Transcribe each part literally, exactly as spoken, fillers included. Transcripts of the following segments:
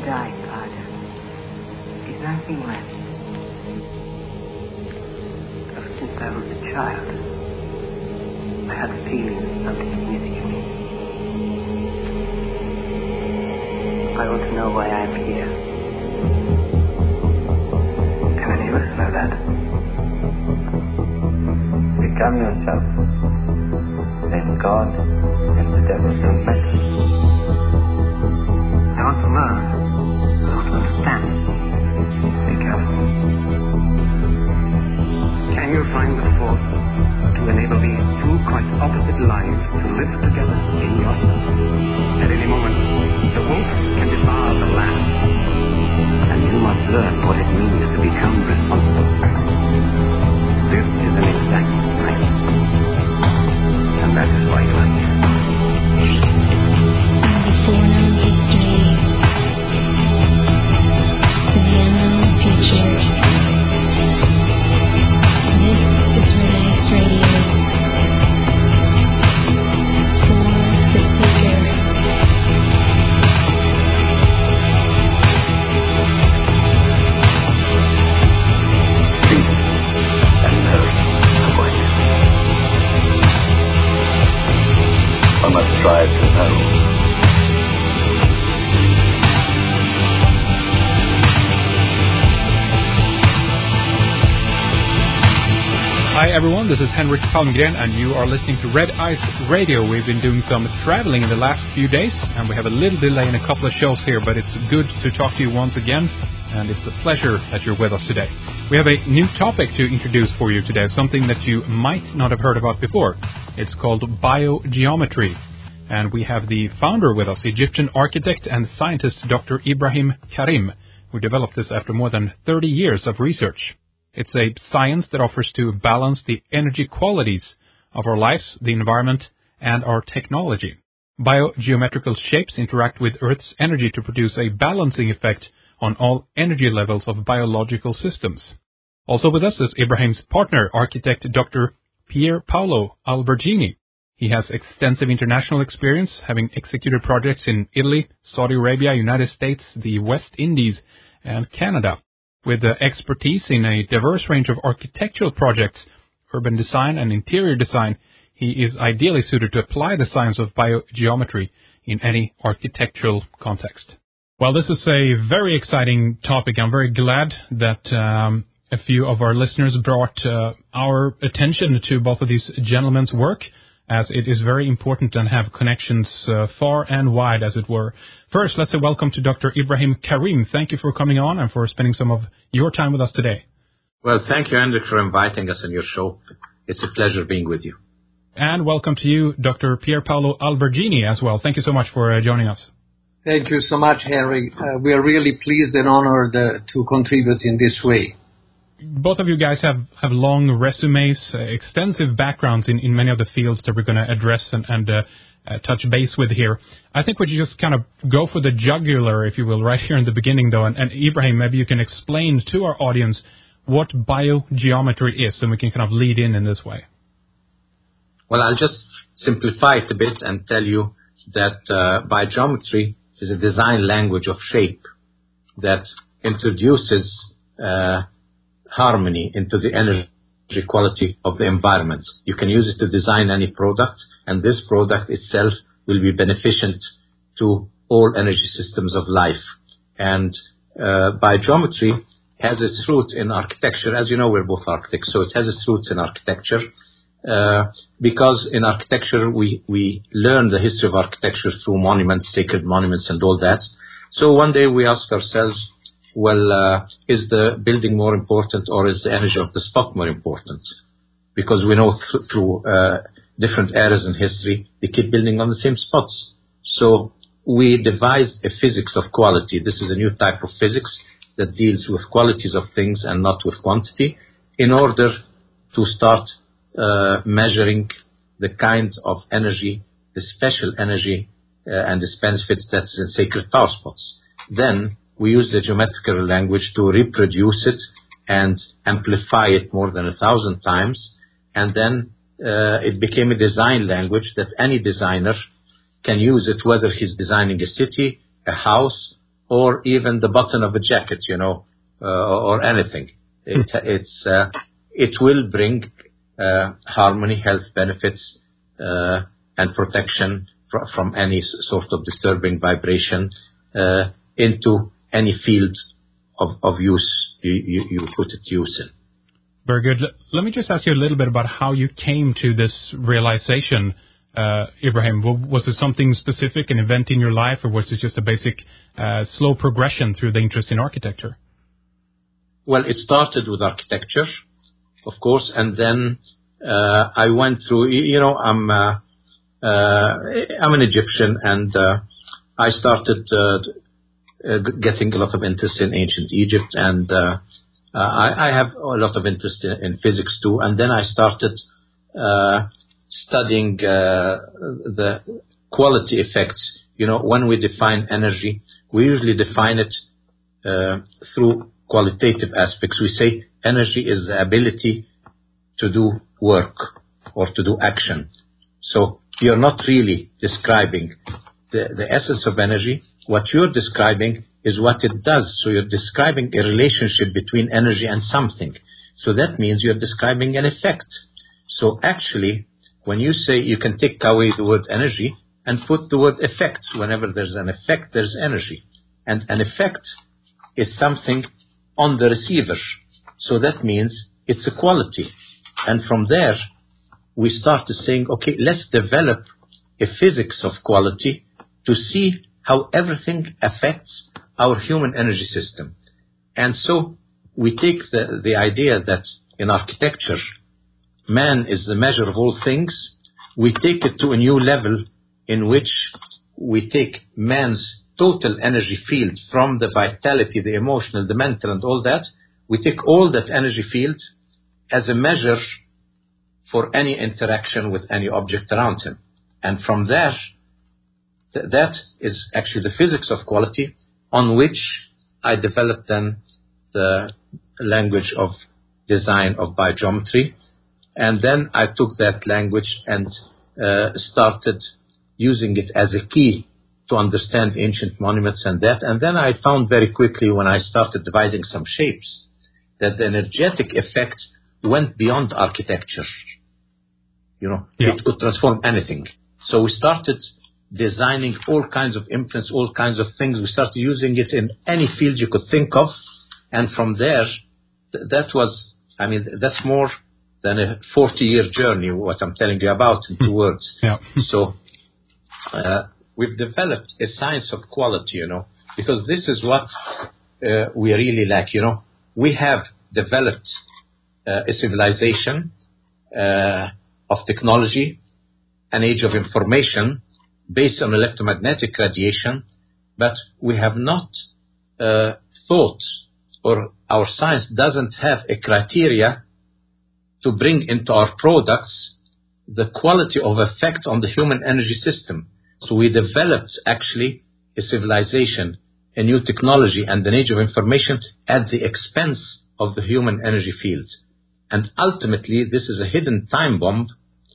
die, Father. There's nothing left. Ever since I was a child, I had a feeling that something is missing in me. I want to know why I'm here. Can any of us know that? Become yourself. Then God and the devil don't matter. I want to learn. I want to understand. Be careful. Can you find the force to enable these two quite opposite lives to live together in yourself? At any moment, the wolf can devour the lamb. And you must learn what it means to become responsible. This is an exact science. And that is why you are here. Before known history to the unknown future. This is Red Ice Radio. For the seeker. Peace and nerve avoid. I must strive to know. Hi everyone, this is Henrik Palmgren and you are listening to Red Ice Radio. We've been doing some traveling in the last few days and we have a little delay in a couple of shows here, but it's good to talk to you once again and it's a pleasure that you're with us today. We have a new topic to introduce for you today, something that you might not have heard about before. It's called biogeometry. And we have the founder with us, Egyptian architect and scientist Doctor Ibrahim Karim, who developed this after more than thirty years of research. It's a science that offers to balance the energy qualities of our lives, the environment, and our technology. Biogeometrical shapes interact with Earth's energy to produce a balancing effect on all energy levels of biological systems. Also with us is Ibrahim's partner, architect Doctor Pier Paolo Alberghini. He has extensive international experience, having executed projects in Italy, Saudi Arabia, United States, the West Indies, and Canada. With uh, expertise in a diverse range of architectural projects, urban design and interior design, he is ideally suited to apply the science of biogeometry in any architectural context. Well, this is a very exciting topic. I'm very glad that um, a few of our listeners brought uh, our attention to both of these gentlemen's work, as it is very important and have connections uh, far and wide, as it were. First, let's say welcome to Doctor Ibrahim Karim. Thank you for coming on and for spending some of your time with us today. Well, thank you, Hendrik, for inviting us on your show. It's a pleasure being with you. And welcome to you, Doctor Pier Paolo Alberghini, as well. Thank you so much for uh, joining us. Thank you so much, Henry. Uh, we are really pleased and honored uh, to contribute in this way. Both of you guys have, have long resumes, uh, extensive backgrounds in, in many of the fields that we're going to address and, and uh, uh, touch base with here. I think we should just kind of go for the jugular, if you will, right here in the beginning, though. And, and Ibrahim, maybe you can explain to our audience what biogeometry is, and we can kind of lead in in this way. Well, I'll just simplify it a bit and tell you that uh, biogeometry is a design language of shape that introduces uh, harmony into the energy quality of the environment. You can use it to design any product, and this product itself will be beneficent to all energy systems of life. And uh, biogeometry has its roots in architecture. As you know, we're both architects, so it has its roots in architecture. Uh, because in architecture, we, we learn the history of architecture through monuments, sacred monuments, and all that. So one day we asked ourselves, well, uh, is the building more important or is the energy of the spot more important? Because we know th- through uh, different eras in history, they keep building on the same spots. So we devised a physics of quality. This is a new type of physics that deals with qualities of things and not with quantity, in order to start uh, measuring the kind of energy, the special energy uh, and its benefits that's in sacred power spots. Then we use the geometrical language to reproduce it and amplify it more than a thousand times. And then uh, it became a design language that any designer can use it, whether he's designing a city, a house, or even the button of a jacket, you know, uh, or anything. It, it's, uh, it will bring uh, harmony, health benefits, uh, and protection fr- from any s- sort of disturbing vibration uh, into any field of, of use you, you, you put it use in. Very good. L- Let me just ask you a little bit about how you came to this realization, uh, Ibrahim. W- Was it something specific, an event in your life, or was it just a basic uh, slow progression through the interest in architecture? Well, it started with architecture, of course, and then uh, I went through, you you know, I'm uh, uh, I'm an Egyptian, and uh, I started uh, uh, g- getting a lot of interest in ancient Egypt, and uh, uh, I, I have a lot of interest in, in physics too. And then I started uh, studying uh, the quality effects. You know, when we define energy, we usually define it uh, through qualitative aspects. We say energy is the ability to do work or to do action. So you're not really describing the, the essence of energy. What you're describing is what it does. So you're describing a relationship between energy and something. So that means you're describing an effect. So actually, when you say you can take away the word energy and put the word effect, whenever there's an effect, there's energy. And an effect is something on the receiver. So that means it's a quality. And from there, we started saying, okay, let's develop a physics of quality to see how everything affects our human energy system. And so we take the, the idea that in architecture, man is the measure of all things. We take it to a new level in which we take man's total energy field from the vitality, the emotional, the mental, and all that. We take all that energy field as a measure for any interaction with any object around him. And from there, th- that is actually the physics of quality on which I developed then the language of design of biogeometry. And then I took that language and uh, started using it as a key to understand ancient monuments and that. And then I found very quickly when I started devising some shapes that the energetic effect went beyond architecture. You know, Yeah. it could transform anything. So we started designing all kinds of imprints, all kinds of things. We started using it in any field you could think of. And from there, th- that was, I mean, that's more than a forty-year journey, what I'm telling you about in two words. Yeah. So uh, we've developed a science of quality, you know, because this is what uh, we really lack, you know. We have developed uh, a civilization uh, of technology, an age of information based on electromagnetic radiation, but we have not uh, thought, or our science doesn't have a criteria to bring into our products the quality of effect on the human energy system. So we developed actually a civilization, a new technology, and an age of information at the expense of the human energy field. And ultimately, this is a hidden time bomb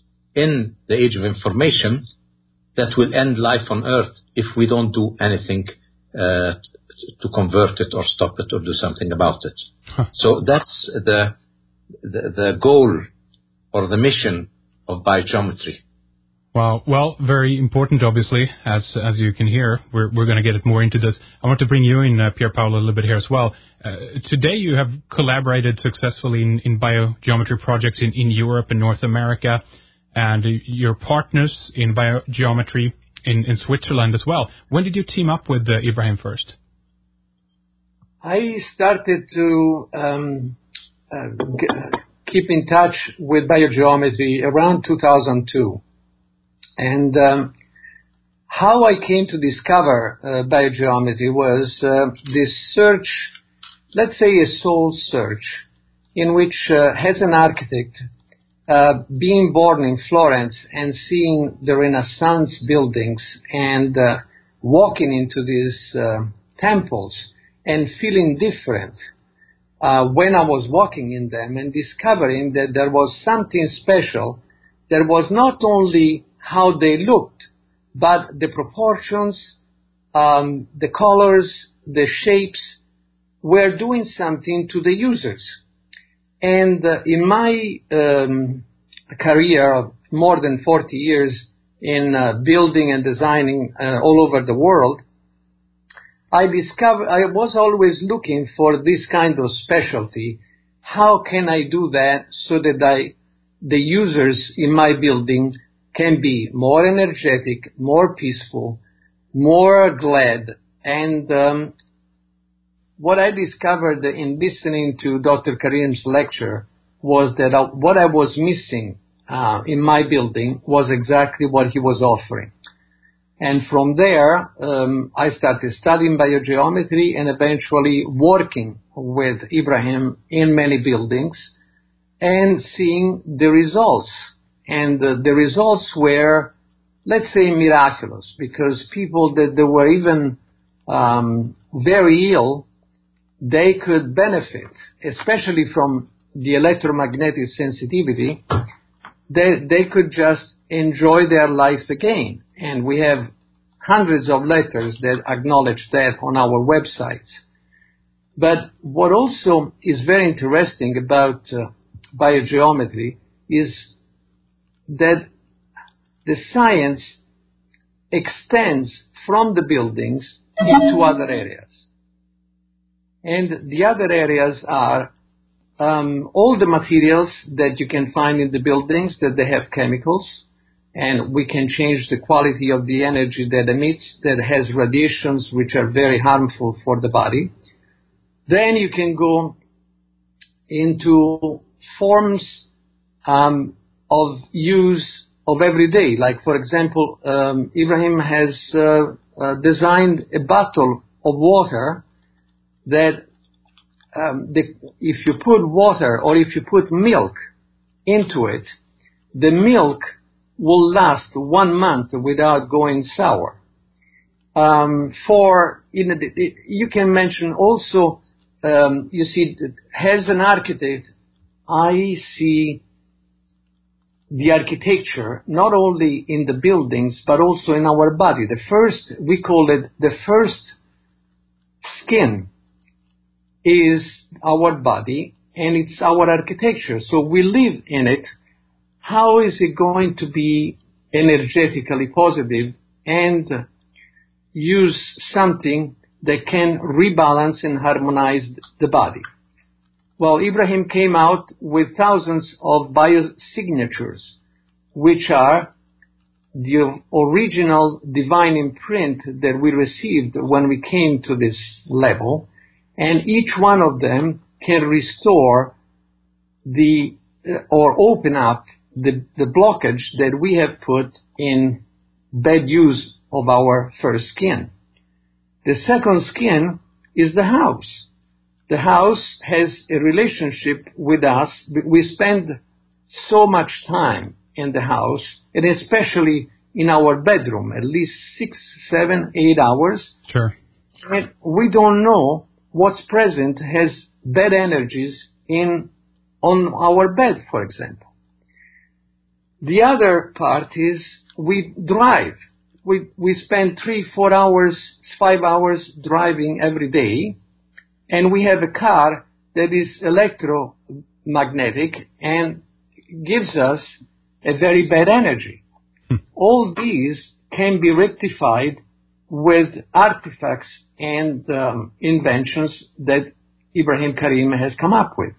in the age of information that will end life on Earth if we don't do anything uh, to convert it or stop it or do something about it. Huh. So that's the, the the goal or the mission of biogeometry. Wow. Well, very important, obviously, as as you can hear. We're we're going to get it more into this. I want to bring you in, uh, Pier Paolo, a little bit here as well. Uh, today, you have collaborated successfully in, in biogeometry projects in, in Europe and North America, and your partners in biogeometry in, in Switzerland as well. When did you team up with uh, Ibrahim first? I started to um, uh, g- keep in touch with biogeometry around two thousand two. And um, how I came to discover uh, biogeometry was uh, this search, let's say a soul search, in which, uh, as an architect, uh, being born in Florence and seeing the Renaissance buildings and uh, walking into these uh, temples and feeling different uh, when I was walking in them and discovering that there was something special. There was not only how they looked, but the proportions, um, the colors, the shapes were doing something to the users. And uh, in my um, career of more than forty years in uh, building and designing uh, all over the world, I discovered I was always looking for this kind of specialty. How can I do that so that I, the users in my building can be more energetic, more peaceful, more glad? And um, what I discovered in listening to Doctor Karim's lecture was that uh, what I was missing uh, in my building was exactly what he was offering. And from there, um, I started studying biogeometry and eventually working with Ibrahim in many buildings and seeing the results. And uh, the results were, let's say, miraculous, because people that they were even um, very ill, they could benefit, especially from the electromagnetic sensitivity. They, they could just enjoy their life again. And we have hundreds of letters that acknowledge that on our websites. But what also is very interesting about uh, biogeometry is that the science extends from the buildings into other areas. And the other areas are um, all the materials that you can find in the buildings, that they have chemicals, and we can change the quality of the energy that emits, that has radiations which are very harmful for the body. Then you can go into forms um, of use of every day. Like, for example, um, Ibrahim has uh, uh, designed a bottle of water that um, the, if you put water or if you put milk into it, the milk will last one month without going sour. Um, for you know, you can mention also, um, you see, as an architect, I see the architecture not only in the buildings but also in our body. The first, we call it the first skin, is our body, and it's our architecture. So we live in it. How is it going to be energetically positive and use something that can rebalance and harmonize the body? Well, Ibrahim came out with thousands of biosignatures, which are the original divine imprint that we received when we came to this level, and each one of them can restore the or open up the, the blockage that we have put in bad use of our first skin. The second skin is the house. The house has a relationship with us. We spend so much time in the house, and especially in our bedroom, at least six, seven, eight hours. Sure. And we don't know what's present has bad energies in on our bed, for example. The other part is we drive. We we spend three, four hours, five hours driving every day, and we have a car that is electromagnetic and gives us a very bad energy. All these can be rectified with artifacts and um, inventions that Ibrahim Karim has come up with.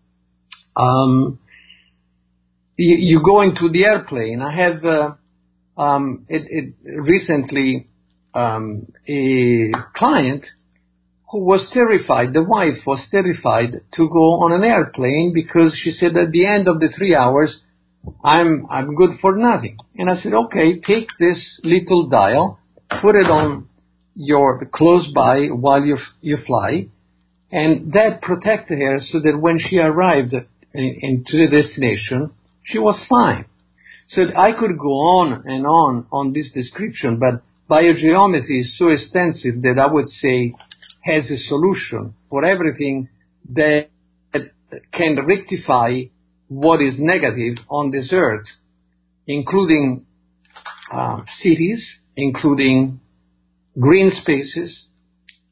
Um, you, you go into the airplane. I have uh, um, it, it recently um, a client who was terrified. The wife was terrified to go on an airplane because she said at the end of the three hours, I'm I'm good for nothing. And I said, okay, take this little dial, put it on your close by while you you fly, and that protected her so that when she arrived in, into the destination, she was fine. So I could go on and on on this description, but biogeometry is so extensive that I would say has a solution for everything that can rectify what is negative on this earth, including uh, cities, including green spaces,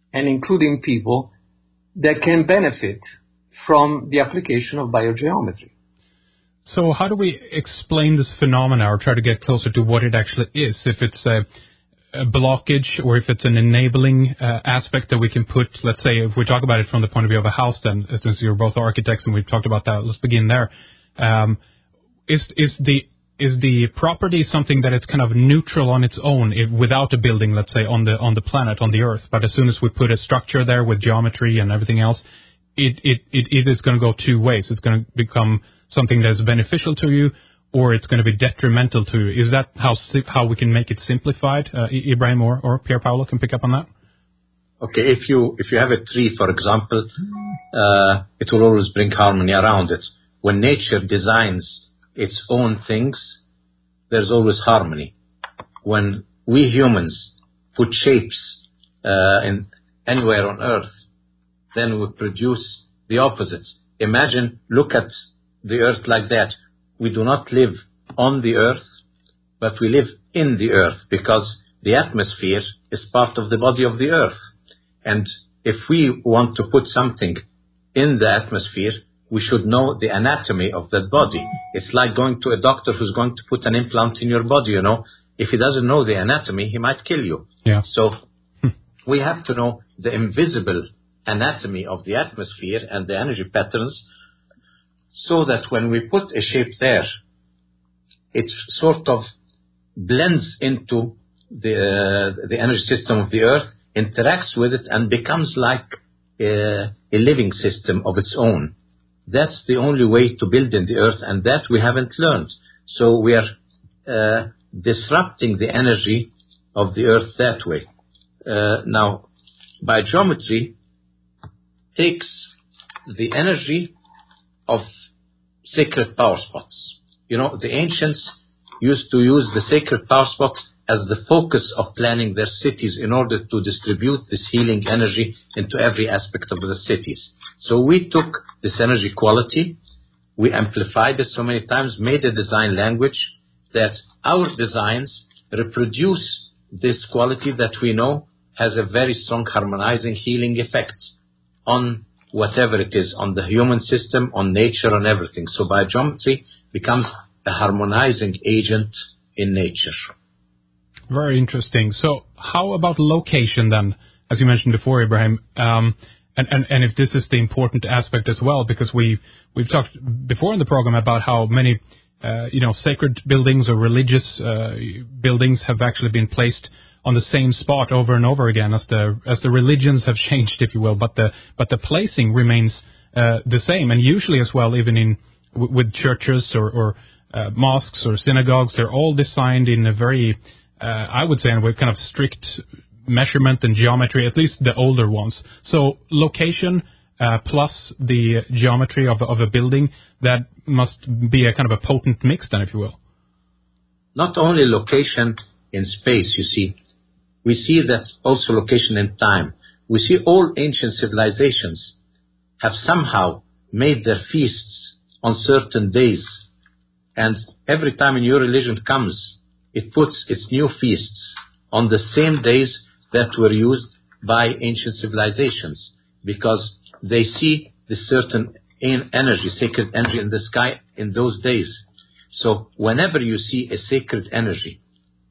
and including people, that can benefit from the application of biogeometry. So how do we explain this phenomena or try to get closer to what it actually is? If it's a, a blockage or if it's an enabling uh, aspect that we can put, let's say, if we talk about it from the point of view of a house, then since you're both architects and we've talked about that, let's begin there. Um, is, is the is the property something that is kind of neutral on its own if, without a building, let's say, on the on the planet, on the Earth, but as soon as we put a structure there with geometry and everything else, it it, it, it is going to go two ways. It's going to become something that is beneficial to you, or it's going to be detrimental to you. Is that how how we can make it simplified? Uh, Ibrahim or, or Pier Paolo can pick up on that? Okay, if you if you have a tree, for example, uh, it will always bring harmony around it. When nature designs its own things, there's always harmony. When we humans put shapes uh, in anywhere on Earth, then we produce the opposite. Imagine, look at the Earth like that. We do not live on the Earth, but we live in the Earth because the atmosphere is part of the body of the Earth. And if we want to put something in the atmosphere, we should know the anatomy of that body. It's like going to a doctor who's going to put an implant in your body, you know. If he doesn't know the anatomy, he might kill you. Yeah. So we have to know the invisible anatomy of the atmosphere and the energy patterns so that when we put a shape there, it sort of blends into the, uh, the energy system of the Earth, interacts with it, and becomes like a, a living system of its own. That's the only way to build in the Earth, and that we haven't learned. So we are uh, disrupting the energy of the Earth that way. Uh, now, biogeometry takes the energy of sacred power spots. You know, the ancients used to use the sacred power spots as the focus of planning their cities in order to distribute this healing energy into every aspect of the cities. So we took this energy quality, we amplified it so many times, made a design language that our designs reproduce this quality that we know has a very strong harmonizing, healing effect on whatever it is, on the human system, on nature, on everything. So biogeometry becomes a harmonizing agent in nature. Very interesting. So how about location then, as you mentioned before, Ibrahim? Um, and, and, and if this is the important aspect as well, because we, we've talked before in the program about how many, uh, you know, sacred buildings or religious uh, buildings have actually been placed on the same spot over and over again as the as the religions have changed, if you will, but the but the placing remains uh, the same. And usually as well, even in w- with churches or, or uh, mosques or synagogues, they're all designed in a very, uh, I would say, in a way, kind of strict measurement and geometry, at least the older ones. So location uh, plus the geometry of of a building, that must be a kind of a potent mix, then, if you will. Not only location in space, you see. We see that also location in time. We see all ancient civilizations have somehow made their feasts on certain days. And every time a new religion comes, it puts its new feasts on the same days that were used by ancient civilizations, because they see the certain energy, sacred energy in the sky in those days. So whenever you see a sacred energy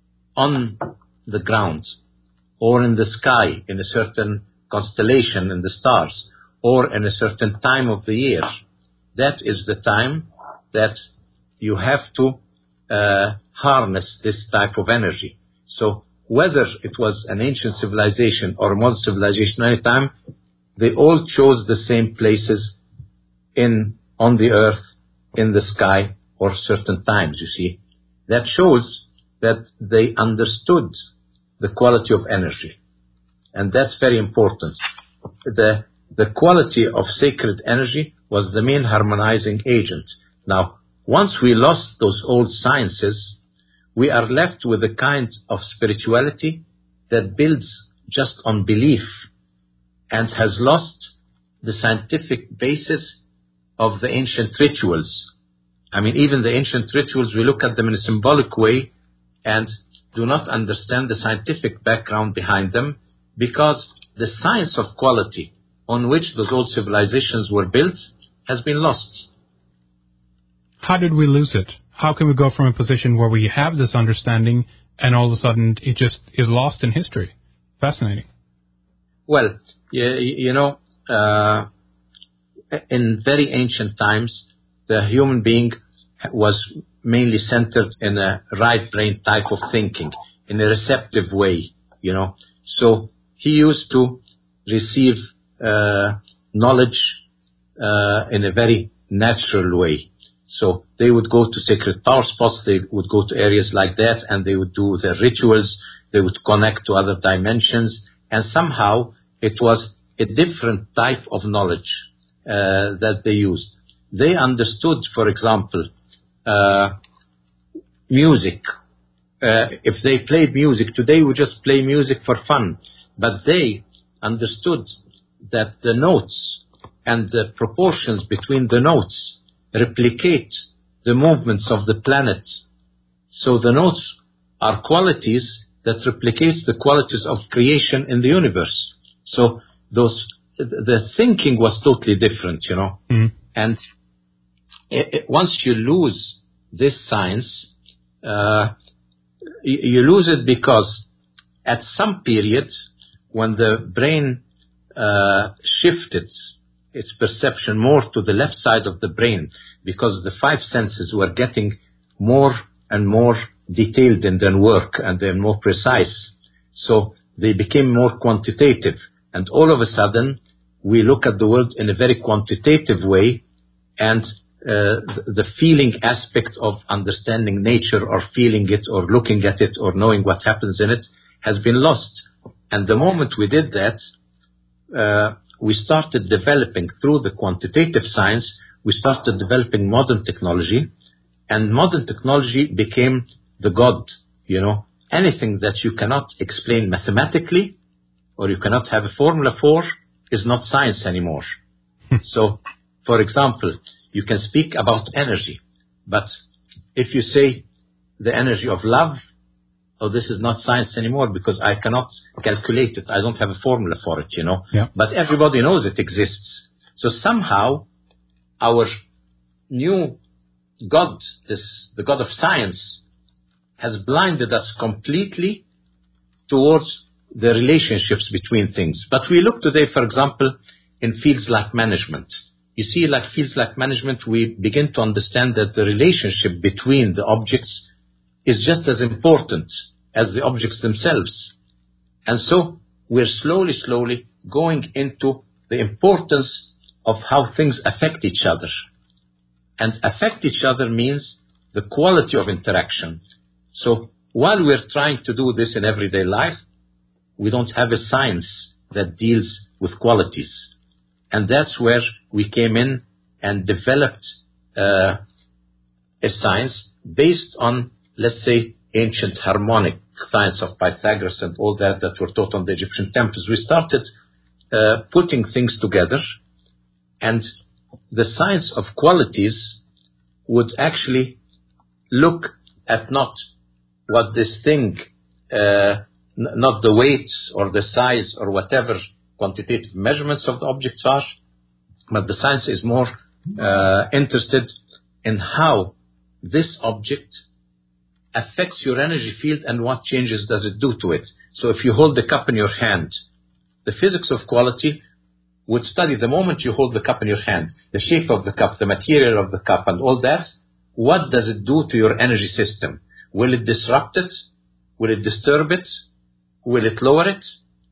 on the ground, or in the sky, in a certain constellation in the stars, or in a certain time of the year, that is the time that you have to uh, harness this type of energy. So whether it was an ancient civilization or a modern civilization, any time, they all chose the same places in on the earth, in the sky, or certain times, you see. That shows that they understood the quality of energy. And that's very important. The, the quality of sacred energy was the main harmonizing agent. Now, once we lost those old sciences, we are left with a kind of spirituality that builds just on belief and has lost the scientific basis of the ancient rituals. I mean, even the ancient rituals, we look at them in a symbolic way and do not understand the scientific background behind them, because the science of quality on which those old civilizations were built has been lost. How did we lose it? How can we go from a position where we have this understanding and all of a sudden it just is lost in history? Fascinating. Well, you, you know, uh, in very ancient times, the human being was mainly centered in a right brain type of thinking, in a receptive way, you know. So he used to receive uh, knowledge uh, in a very natural way. So they would go to sacred power spots, they would go to areas like that, and they would do their rituals, they would connect to other dimensions, and somehow it was a different type of knowledge uh, that they used. They understood, for example, uh, music. Uh, if they played music, today we just play music for fun, but they understood that the notes and the proportions between the notes replicate the movements of the planet. So the notes are qualities that replicates the qualities of creation in the universe. So those, the thinking was totally different, you know. Mm. And it, it, once you lose this science, uh, you, you lose it because at some period when the brain uh, shifted its perception more to the left side of the brain, because the five senses were getting more and more detailed in their work and they're more precise. So they became more quantitative. And all of a sudden, we look at the world in a very quantitative way, and uh, the feeling aspect of understanding nature or feeling it or looking at it or knowing what happens in it has been lost. And the moment we did that, uh, we started developing through the quantitative science, we started developing modern technology, and modern technology became the God, you know. Anything that you cannot explain mathematically or you cannot have a formula for is not science anymore. So, for example, you can speak about energy, but if you say the energy of love, oh, this is not science anymore because I cannot calculate it. I don't have a formula for it, you know. Yeah. But everybody knows it exists. So somehow our new God, this the God of science, has blinded us completely towards the relationships between things. But we look today, for example, in fields like management. You see, like fields like management, we begin to understand that the relationship between the objects is just as important as the objects themselves. And so we're slowly, slowly going into the importance of how things affect each other. And affect each other means the quality of interaction. So while we're trying to do this in everyday life, we don't have a science that deals with qualities. And that's where we came in and developed uh, a science based on, let's say, ancient harmonic science of Pythagoras and all that that were taught on the Egyptian temples. We started uh, putting things together, and the science of qualities would actually look at not what this thing, uh, n- not the weights or the size or whatever quantitative measurements of the objects are, but the science is more uh, interested in how this object affects your energy field and what changes does it do to it. So if you hold the cup in your hand, the physics of quality would study the moment you hold the cup in your hand, the shape of the cup, the material of the cup, and all that. What does it do to your energy system? Will it disrupt it? Will it disturb it? Will it lower it?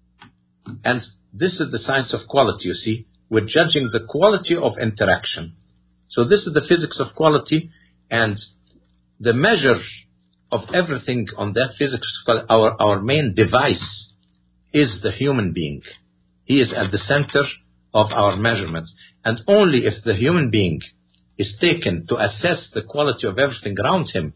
And this is the science of quality, you see. We're judging the quality of interaction. So this is the physics of quality, and the measure of everything on that physics, our, our main device is the human being. He is at the center of our measurements. And only if the human being is taken to assess the quality of everything around him,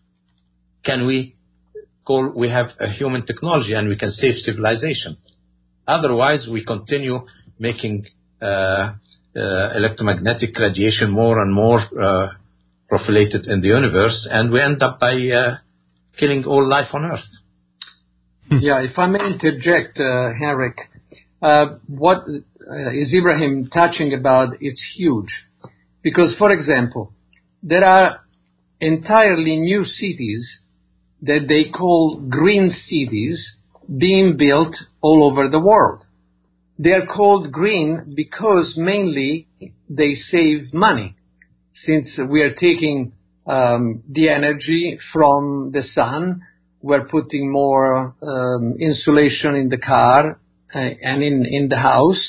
can we call, we have a human technology and we can save civilization. Otherwise, we continue making uh, uh, electromagnetic radiation more and more uh, proliferated in the universe, and we end up by uh, killing all life on Earth. Yeah, if I may interject, uh, Henrik, uh, what uh, is Ibrahim touching about is huge. Because, for example, there are entirely new cities that they call green cities being built all over the world. They are called green because mainly they save money. Since we are taking um, the energy from the sun, we're putting more um, insulation in the car uh, and in, in the house.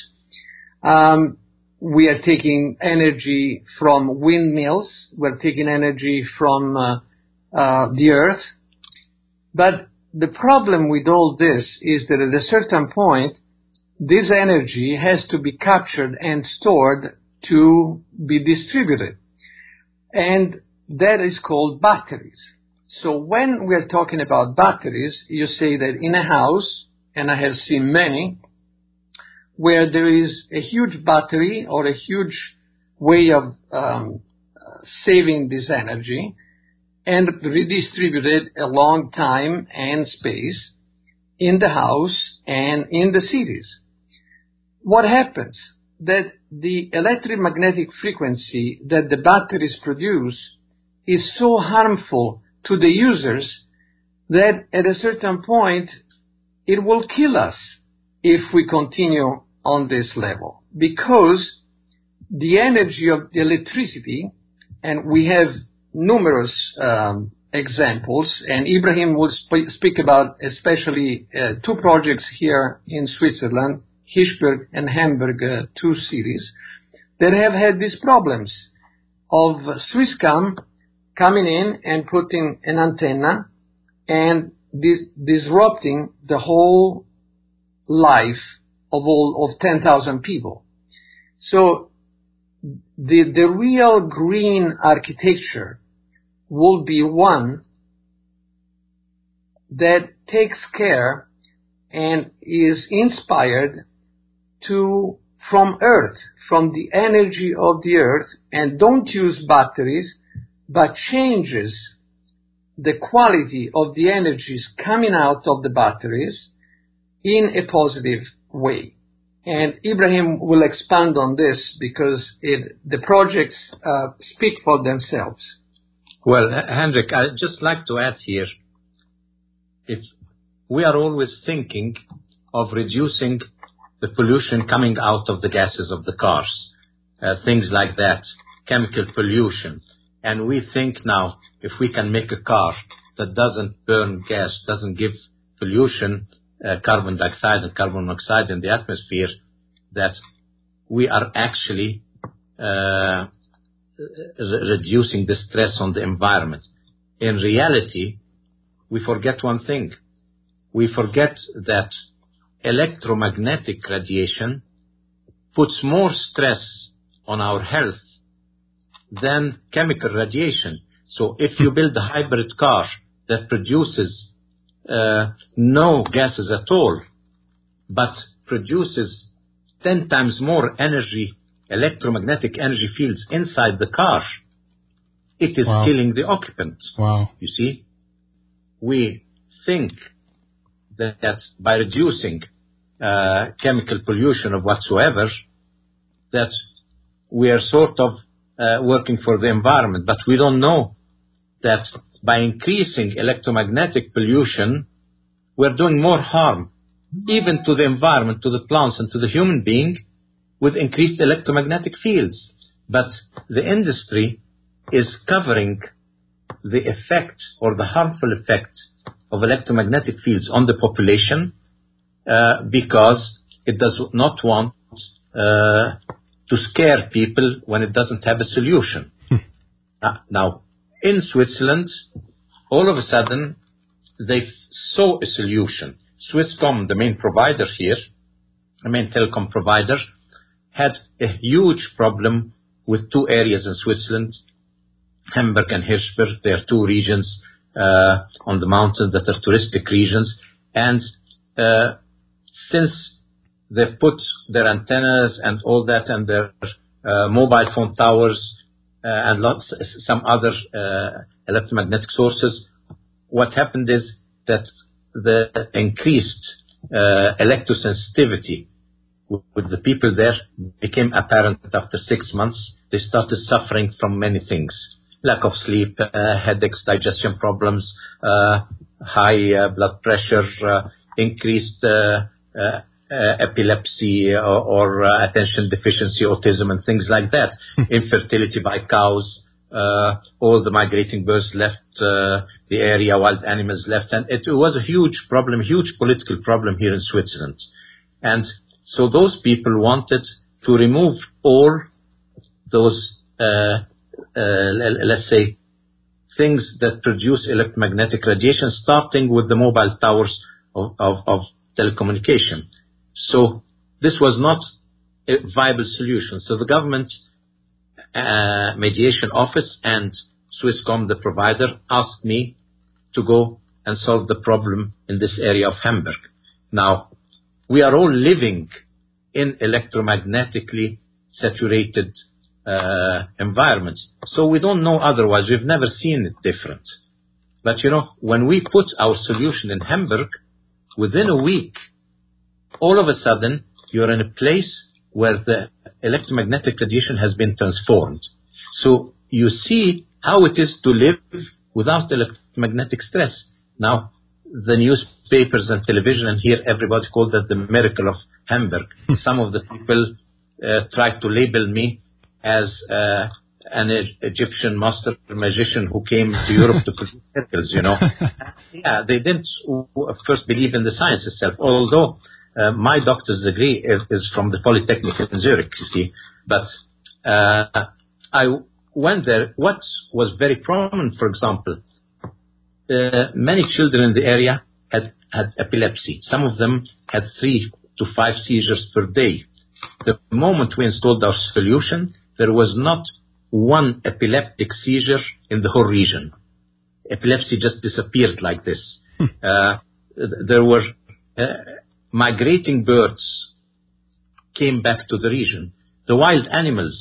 Um, we are taking energy from windmills. We're taking energy from uh, uh, the earth. But the problem with all this is that at a certain point, this energy has to be captured and stored to be distributed. And that is called batteries. So when we're talking about batteries, you say that in a house, and I have seen many, where there is a huge battery or a huge way of um, saving this energy and redistribute it along time and space in the house and in the cities. What happens? That the electromagnetic frequency that the batteries produce is so harmful to the users that at a certain point it will kill us if we continue on this level. Because the energy of the electricity, and we have numerous um, examples, and Ibrahim will sp- speak about especially uh, two projects here in Switzerland, Hirschberg and Hamburg, uh, two cities, that have had these problems of Swisscom coming in and putting an antenna and dis- disrupting the whole life of all of ten thousand people. So the the real green architecture will be one that takes care and is inspired to from earth, from the energy of the earth, and don't use batteries, but changes the quality of the energies coming out of the batteries in a positive way. And Ibrahim will expand on this because it, the projects uh, speak for themselves. Well, Hendrik, I'd just like to add here, if we are always thinking of reducing the pollution coming out of the gases of the cars, uh, things like that, chemical pollution. And we think now, if we can make a car that doesn't burn gas, doesn't give pollution, uh, carbon dioxide and carbon monoxide in the atmosphere, that we are actually uh, re- reducing the stress on the environment. In reality, we forget one thing. We forget that electromagnetic radiation puts more stress on our health than chemical radiation. So if you build a hybrid car that produces uh, no gases at all, but produces ten times more energy, electromagnetic energy fields inside the car, it is Wow. killing the occupant. Wow. You see? We think that, that by reducing uh, chemical pollution of whatsoever, that we are sort of uh, working for the environment, but we don't know that by increasing electromagnetic pollution, we're doing more harm, even to the environment, to the plants, and to the human being, with increased electromagnetic fields. But the industry is covering the effect or the harmful effect of electromagnetic fields on the population uh, because it does not want uh, to scare people when it doesn't have a solution. uh, now, in Switzerland, all of a sudden, they saw a solution. Swisscom, the main provider here, the main telecom provider, had a huge problem with two areas in Switzerland, Hamburg and Hirschberg. They are two regions uh, on the mountains that are touristic regions. And uh, since they put their antennas and all that and their uh, mobile phone towers uh, and lots, some other uh, electromagnetic sources, what happened is that the increased uh, electrosensitivity with the people there became apparent after six months. They started suffering from many things: lack of sleep, uh, headaches, digestion problems, uh, high uh, blood pressure, uh, increased uh, uh, uh, epilepsy or, or uh, attention deficiency, autism, and things like that. Infertility by cows. Uh, all the migrating birds left uh, the area, wild animals left, and it was a huge problem, huge political problem here in Switzerland. And so those people wanted to remove all those, uh, uh, let's say, things that produce electromagnetic radiation, starting with the mobile towers of, of, of telecommunication. So this was not a viable solution. So the government uh, mediation office and Swisscom, the provider, asked me to go and solve the problem in this area of Hamburg. Now, we are all living in electromagnetically saturated uh, environments, so we don't know otherwise. We've never seen it different. But, you know, when we put our solution in Hamburg, within a week, all of a sudden, you're in a place where the electromagnetic radiation has been transformed. So you see how it is to live without electromagnetic stress. Now, the newspapers and television, and here everybody called that the miracle of Hamburg. Some of the people uh, tried to label me as uh, an e- Egyptian master magician who came to Europe to produce miracles, you know. Yeah, they didn't first believe in the science itself, although uh, my doctor's degree is, is from the Polytechnic in Zurich, you see. But uh, I went there. What was very prominent, for example, Uh, many children in the area had, had epilepsy. Some of them had three to five seizures per day. The moment we installed our solution, there was not one epileptic seizure in the whole region. Epilepsy just disappeared like this. Uh, there were uh, migrating birds came back to the region. The wild animals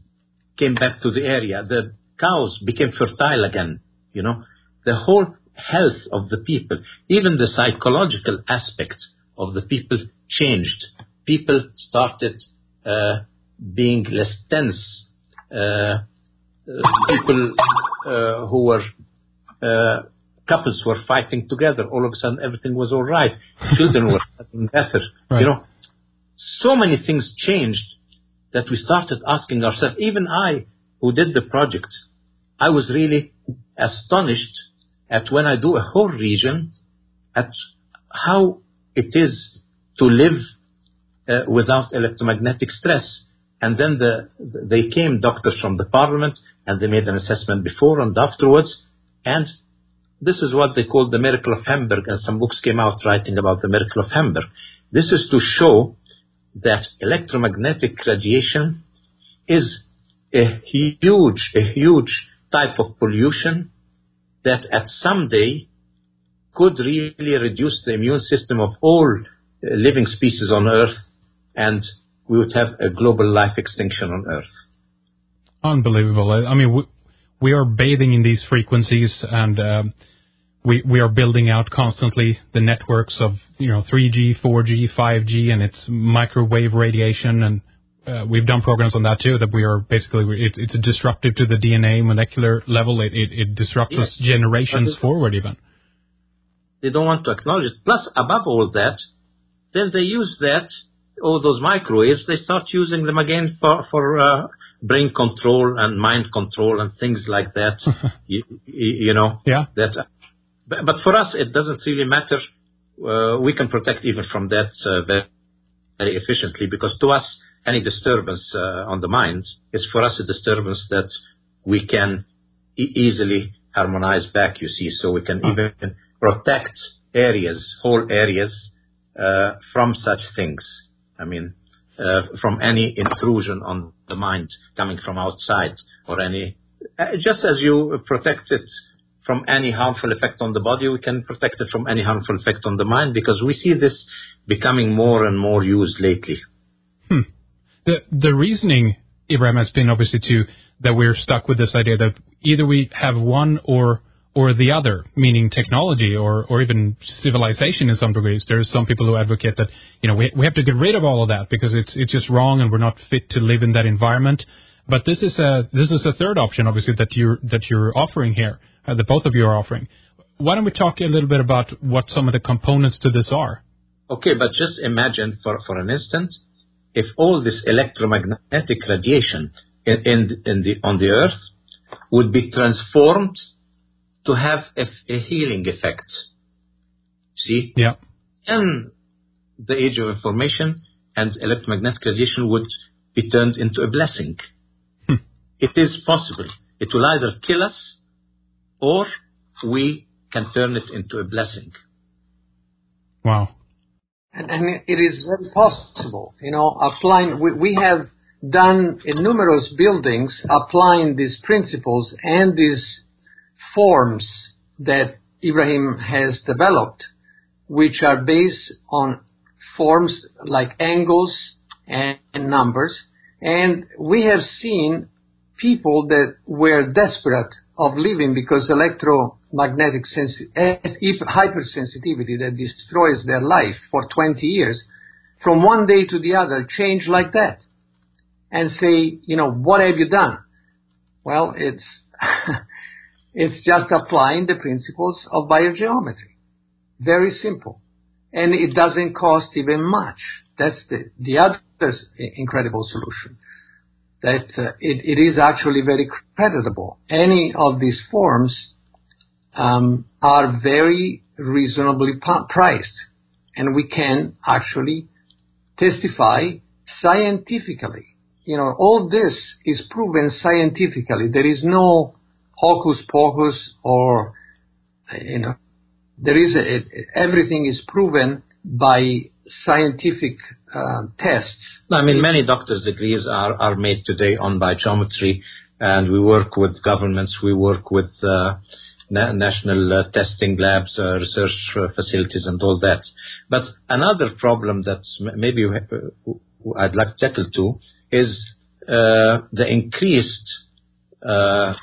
came back to the area. The cows became fertile again, you know. The whole health of the people, even the psychological aspect of the people changed. People started uh, being less tense. Uh, people uh, who were uh, couples were fighting together. All of a sudden, everything was all right. Children were getting better. Right. You know, so many things changed that we started asking ourselves. Even I, who did the project, I was really astonished at when I do a whole region, at how it is to live uh, without electromagnetic stress. And then the, they came, doctors from the parliament, and they made an assessment before and afterwards. And this is what they called the miracle of Hamburg, and some books came out writing about the miracle of Hamburg. This is to show that electromagnetic radiation is a huge, a huge type of pollution that at some day could really reduce the immune system of all uh, living species on Earth, and we would have a global life extinction on Earth. Unbelievable. I mean, we, we are bathing in these frequencies, and um, we we are building out constantly the networks of, you know, three G, four G, five G, and it's microwave radiation, and Uh, we've done programs on that too, that we are basically, it, it's disruptive to the D N A molecular level. It, it, it disrupts yes. us generations forward even. They don't want to acknowledge it. Plus, above all that, then they use that, all those microwaves, they start using them again for, for uh, brain control and mind control and things like that. you, you know. Yeah. That, but, but for us, it doesn't really matter. Uh, we can protect even from that uh, very, very efficiently, because to us, any disturbance uh, on the mind is for us a disturbance that we can e- easily harmonize back, you see, so we can even protect areas, whole areas, uh, from such things. I mean, uh, from any intrusion on the mind coming from outside, or any, uh, just as you protect it from any harmful effect on the body, we can protect it from any harmful effect on the mind, because we see this becoming more and more used lately. Hmm. The the reasoning, Ibrahim, has been obviously to that we're stuck with this idea that either we have one or or the other, meaning technology or, or even civilization in some degrees. There are some people who advocate that, you know, we, we have to get rid of all of that because it's it's just wrong and we're not fit to live in that environment. But this is a this is a third option, obviously, that you're that you're offering here, uh, that both of you are offering. Why don't we talk a little bit about what some of the components to this are? Okay, but just imagine for, for an instant, if all this electromagnetic radiation in, in, in the, on the Earth would be transformed to have a, a healing effect. See? Yeah. In the age of information, and electromagnetic radiation would be turned into a blessing. Hmm. It is possible. It will either kill us or we can turn it into a blessing. Wow. And, and it is very possible, you know, applying, we, we have done in numerous buildings applying these principles and these forms that Ibrahim has developed, which are based on forms like angles and, and numbers. And we have seen people that were desperate of living because electromagnetic sensi- hypersensitivity that destroys their life for twenty years, from one day to the other, change like that. And say, you know, what have you done? Well, it's it's just applying the principles of biogeometry. Very simple. And it doesn't cost even much. That's the, the other incredible solution. That uh, it, it is actually very creditable. Any of these forms um, are very reasonably p- priced. And we can actually testify scientifically. You know, all this is proven scientifically. There is no hocus pocus or, you know, there is a, it, everything is proven by scientific uh, tests. I mean, many doctors' degrees are, are made today on biogeometry, and we work with governments, we work with uh, na- national uh, testing labs, uh, research uh, facilities, and all that. But another problem that maybe I'd like to tackle too is uh, the increased uh,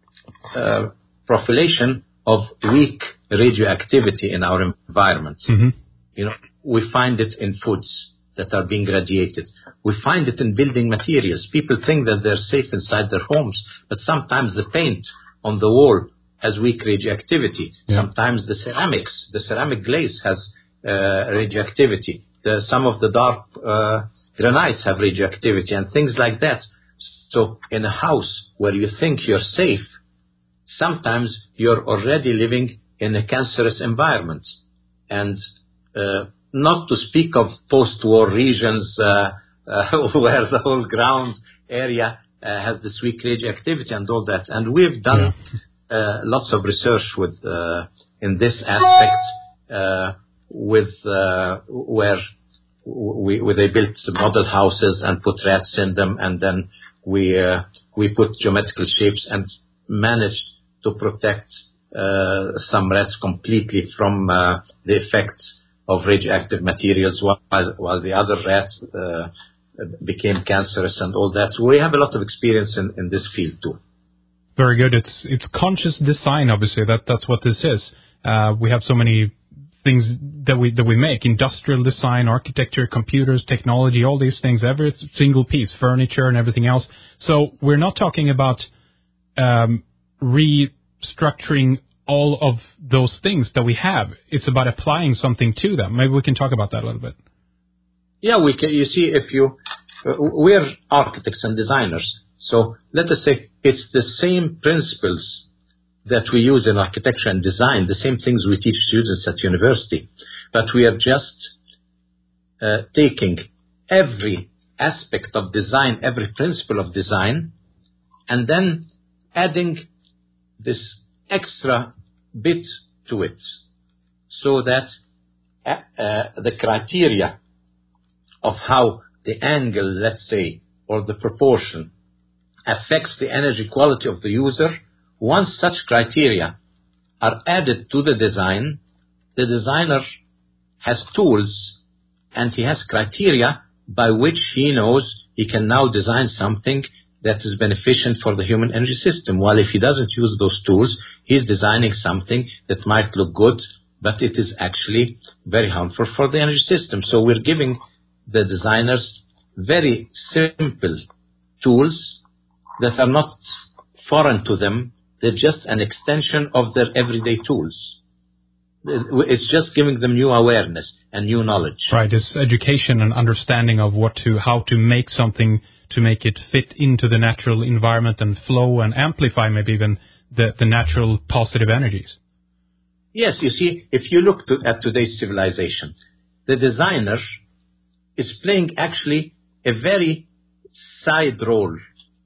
uh, profilation of weak radioactivity in our environment. Mm-hmm. You know, we find it in foods that are being radiated. We find it in building materials. People think that they're safe inside their homes, but sometimes the paint on the wall has weak radioactivity. Yeah. Sometimes the ceramics, the ceramic glaze has uh, radioactivity. The, some of the dark uh, granites have radioactivity and things like that. So in a house where you think you're safe, sometimes you're already living in a cancerous environment. And uh, not to speak of post-war regions uh, uh, where the whole ground area uh, has this weak radioactivity and all that. And we've done yeah. uh, lots of research with uh, in this aspect uh, with uh, where we, where they built model houses and put rats in them, and then we uh, we put geometrical shapes and managed to protect uh, some rats completely from uh, the effects of radioactive materials, while, while the other rats uh, became cancerous and all that. So we have a lot of experience in, in this field too. Very good. It's it's conscious design, obviously. That that's what this is. Uh, we have so many things that we that we make: industrial design, architecture, computers, technology, all these things, every single piece, furniture, and everything else. So we're not talking about um, restructuring all of those things that we have. It's about applying something to them. Maybe we can talk about that a little bit. Yeah, we can. You see, if you, uh, we're architects and designers. So let us say it's the same principles that we use in architecture and design, the same things we teach students at university. But we are just uh, taking every aspect of design, every principle of design, and then adding this extra bit to it, so that uh, uh, the criteria of how the angle, let's say, or the proportion affects the energy quality of the user, once such criteria are added to the design, the designer has tools and he has criteria by which he knows he can now design something that is beneficent for the human energy system. While if he doesn't use those tools, he's designing something that might look good, but it is actually very harmful for the energy system. So we're giving the designers very simple tools that are not foreign to them. They're just an extension of their everyday tools. It's just giving them new awareness and new knowledge. Right, it's education and understanding of what to, how to make something to make it fit into the natural environment and flow and amplify maybe even the, the natural positive energies. Yes, you see, if you look to, at today's civilization, the designer is playing actually a very side role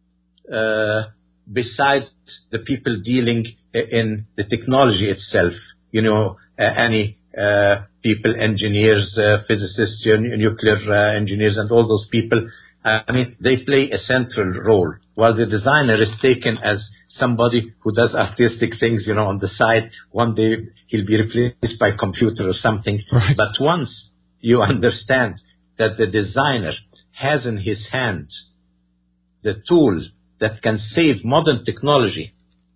uh, besides the people dealing in the technology itself. You know, uh, any uh, people, engineers, uh, physicists, nuclear uh, engineers, and all those people, uh, I mean, they play a central role, while the designer is taken as somebody who does artistic things, you know, on the side. One day he'll be replaced by a computer or something. Right. But once you understand that the designer has in his hand the tool that can save modern technology,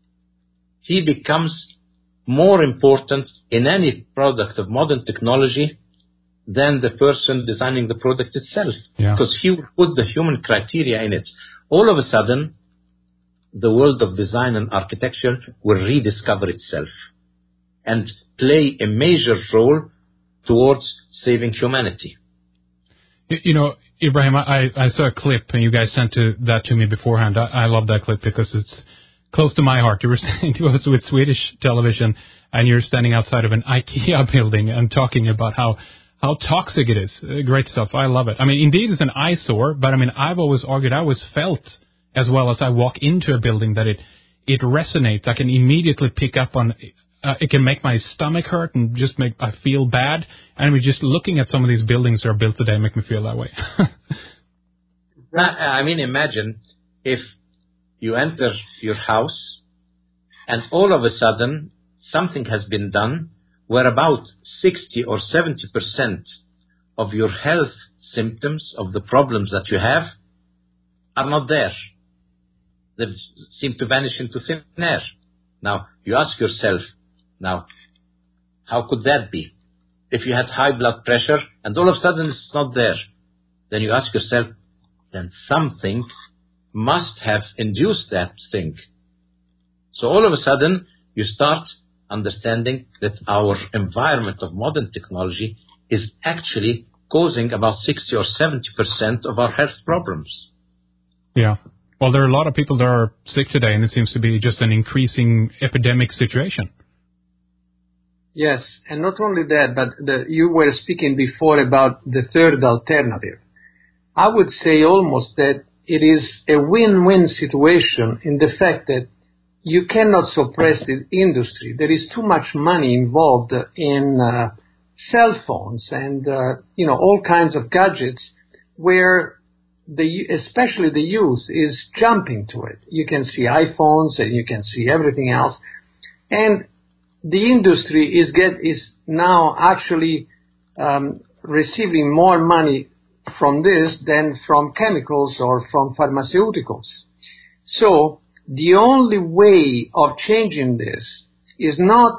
he becomes more important in any product of modern technology than the person designing the product itself. Yeah. Because he would put the human criteria in it. All of a sudden, the world of design and architecture will rediscover itself and play a major role towards saving humanity. You know, Ibrahim, I, I saw a clip, and you guys sent to, that to me beforehand. I, I love that clip because it's close to my heart. You were saying to us with Swedish television, and you're standing outside of an IKEA building and talking about how, how toxic it is. Uh, great stuff. I love it. I mean, indeed, it's an eyesore, but I mean, I've always argued, I always felt, as well as I walk into a building, that it, it resonates. I can immediately pick up on, uh, it can make my stomach hurt and just make, I feel bad. And I mean, just looking at some of these buildings that are built today make me feel that way. I mean, imagine if you enter your house and all of a sudden something has been done where about sixty or seventy percent of your health symptoms, of the problems that you have, are not there. They seem to vanish into thin air. Now, you ask yourself, now, how could that be? If you had high blood pressure and all of a sudden it's not there, then you ask yourself, then something must have induced that thing. So all of a sudden, you start understanding that our environment of modern technology is actually causing about sixty or seventy percent of our health problems. Yeah. Well, there are a lot of people that are sick today, and it seems to be just an increasing epidemic situation. Yes, and not only that, but the, you were speaking before about the third alternative. I would say almost that it is a win-win situation in the fact that you cannot suppress the industry. There is too much money involved in uh, cell phones and, uh, you know, all kinds of gadgets where the, especially the youth is jumping to it. You can see iPhones and you can see everything else. And the industry is get, is now actually um, receiving more money from this than from chemicals or from pharmaceuticals. So the only way of changing this is not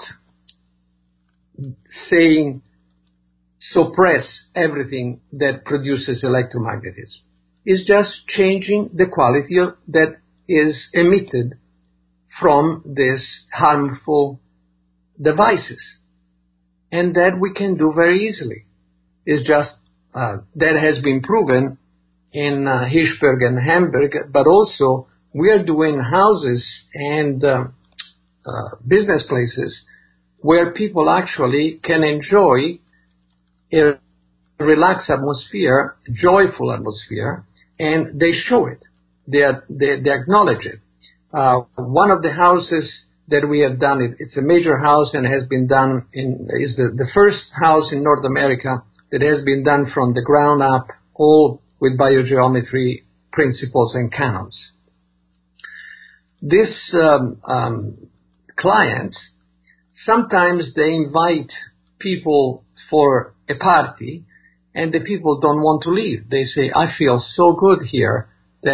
saying suppress everything that produces electromagnetism. It's just changing the quality of, that is emitted from these harmful devices. And that we can do very easily. It's just uh, that has been proven in uh, Hirschberg and Hamburg, but also we are doing houses and uh, uh, business places where people actually can enjoy a relaxed atmosphere, joyful atmosphere, and they show it. They, are, they, they acknowledge it. Uh, one of the houses that we have done, it, it's a major house and has been done in, is the, the first house in North America that has been done from the ground up, all with biogeometry principles and canons. These um, um, clients, sometimes they invite people for a party, and the people don't want to leave. They say, I feel so good here that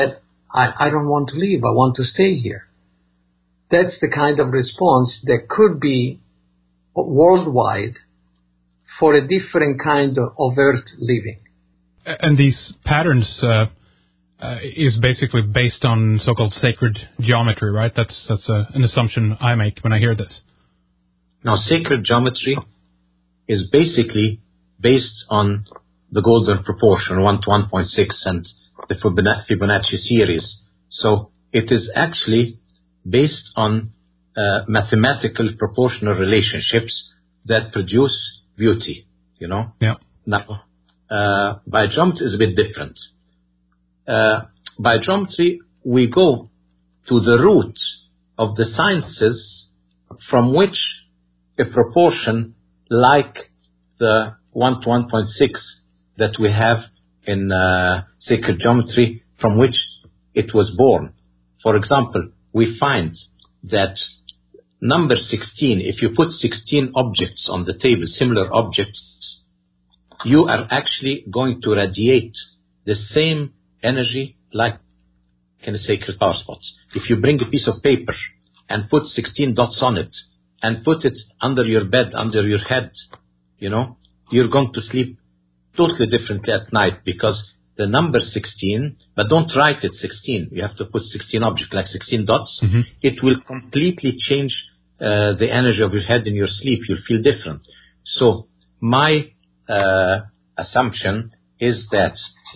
I, I don't want to leave. I want to stay here. That's the kind of response that could be worldwide for a different kind of overt living. And these patterns uh, uh, is basically based on so-called sacred geometry, right? That's that's uh, an assumption I make when I hear this. Now, sacred geometry is basically based on the golden proportion, one to one point six, and the Fibonacci series. So it is actually based on uh, mathematical proportional relationships that produce beauty, you know? Yeah. Now, uh, biogeometry is a bit different. Uh, biogeometry, we go to the root of the sciences from which a proportion like the one to one point six that we have in uh, sacred geometry, from which it was born. For example, we find that number sixteen, if you put sixteen objects on the table, similar objects, you are actually going to radiate the same energy like in the sacred power spots. If you bring a piece of paper and put sixteen dots on it and put it under your bed, under your head, you know, you're going to sleep totally differently at night because the number sixteen, but don't write it sixteen. You have to put sixteen objects, like sixteen dots. Mm-hmm. It will completely change uh, the energy of your head in your sleep. You'll feel different. So my uh, assumption is that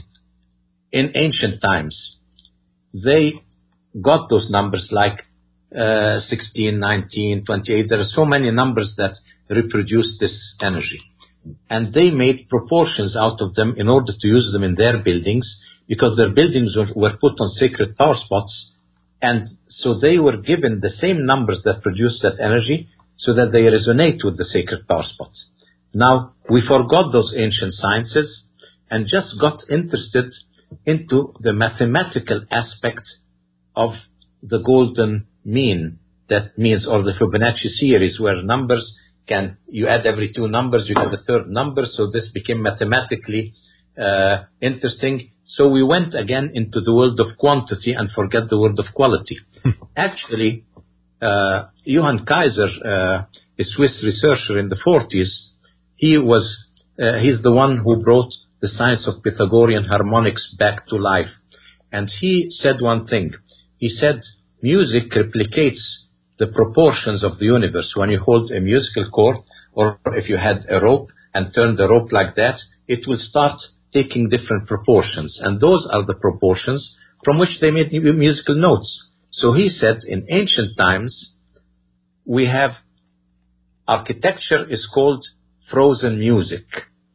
in ancient times, they got those numbers like uh, sixteen, nineteen, twenty-eight. There are so many numbers that reproduce this energy. And they made proportions out of them in order to use them in their buildings, because their buildings were, were put on sacred power spots, and so they were given the same numbers that produce that energy so that they resonate with the sacred power spots. Now, we forgot those ancient sciences and just got interested into the mathematical aspect of the golden mean, that means, or the Fibonacci series, where numbers can, you add every two numbers, you get the third number. So this became mathematically uh, interesting. So we went again into the world of quantity and forget the world of quality. Actually, uh, Johann Kaiser, uh, a Swiss researcher in the forties, he was, uh, he's the one who brought the science of Pythagorean harmonics back to life. And he said one thing. He said, music replicates the proportions of the universe. When you hold a musical chord, or if you had a rope and turn the rope like that, it will start taking different proportions. And those are the proportions from which they made musical notes. So he said, in ancient times, we have architecture is called frozen music.